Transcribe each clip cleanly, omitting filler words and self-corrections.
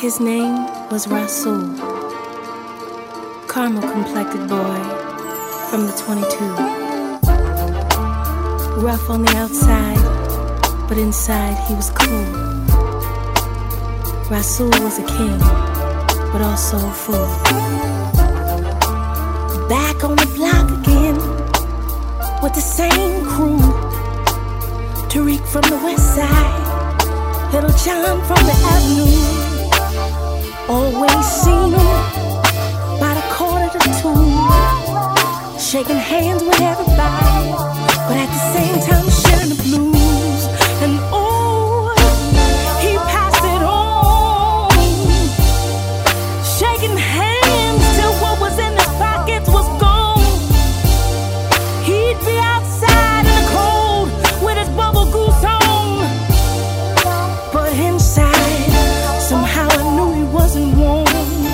His name was Rasul, caramel-complected boy from the 22. Rough on the outside, but inside he was cool. Rasul was a king, but also a fool. Back on the block again, with the same crew. Tariq from the west side, Little John from the avenue. Always seen him by the 1:45, shaking hands with everybody, but at the same time sharing the blues. And oh, he passed it on, shaking hands till what was in his pockets was gone. He'd be outside in the cold with his bubble goose on, but inside somehow I knew he wasn't warm.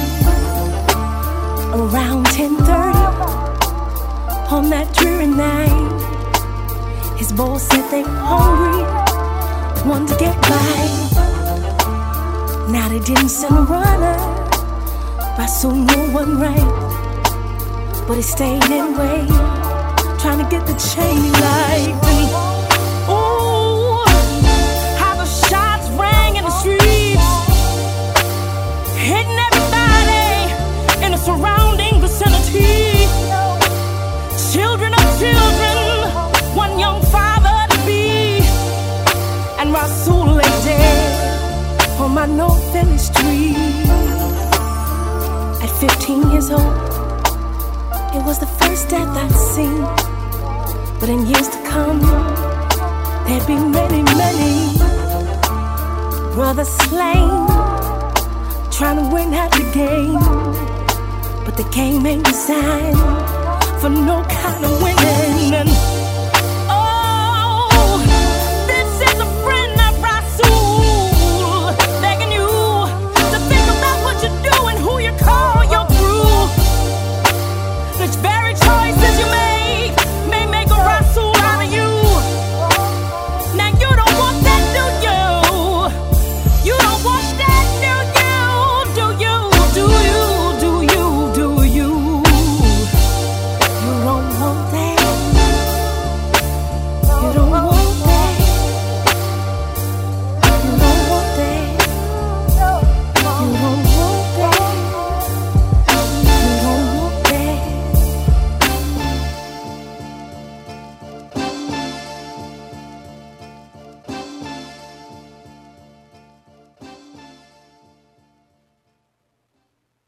Around 10:30 on that dreary night, his boss said they hungry, wanted to get by. Now they didn't send a runner, Rasul knew it wasn't right, but he stayed anyway, trying to get the chain he liked. And oh, how the shots rang in the streets, hitting everybody in the surrounding vicinity. Children of children, one young father to be, and Rasul lay dead on my North Philly street. At 15 years old, it was the first death I'd seen, but in years to come, there'd be many, many brothers slain, trying to win at the game, but the game ain't designed for no kind of winning. And